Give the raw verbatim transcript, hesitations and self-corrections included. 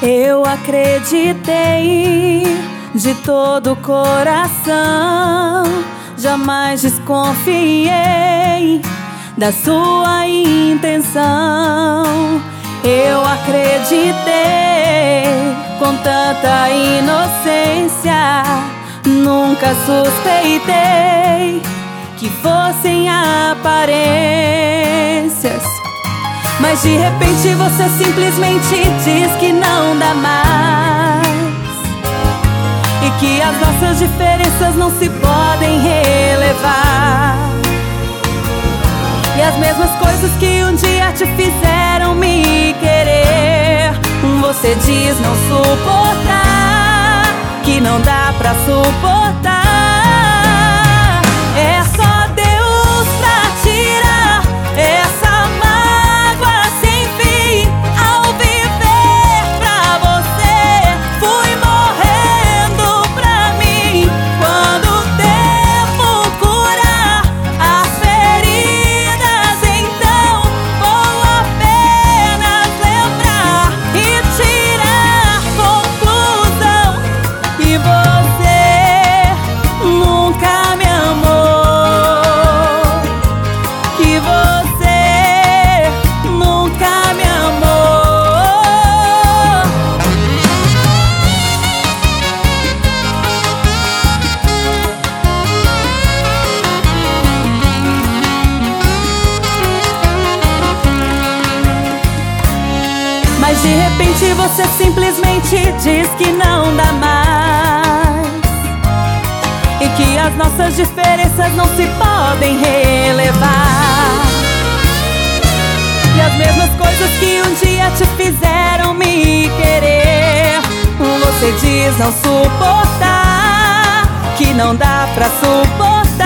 Eu acreditei de todo o coração, jamais desconfiei da sua intenção. Eu acreditei com tanta inocência, nunca suspeitei que fossem aparências. Mas de repente você simplesmente diz que não dá mais, e que as nossas diferenças não se podem relevar. E as mesmas coisas que um dia te fizeram me querer, você diz não suportar, que não dá pra suportar. É só Deus pra tirar essa mágoa sem fim. Ao viver pra você, fui morrendo pra mim. Quando o tempo curar as feridas, então vou apenas lembrar e tirar conclusão que você nunca me amou, que você nunca me amou. Mas de repente você simplesmente diz que não dá mais, e que as nossas diferenças não se podem relevar. E as mesmas coisas que um dia te fizeram me querer, você diz não suportar, que não dá pra suportar.